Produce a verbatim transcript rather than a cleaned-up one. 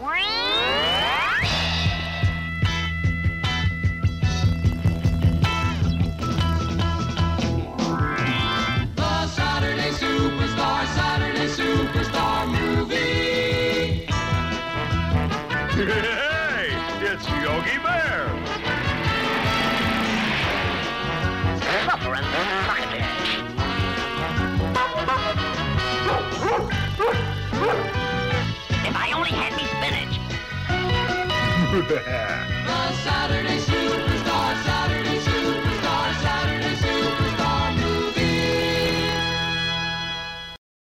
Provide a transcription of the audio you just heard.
The Saturday Superstar, Saturday Superstar movie. Hey, it's Yogi Bear. If I only had me spinach. The Saturday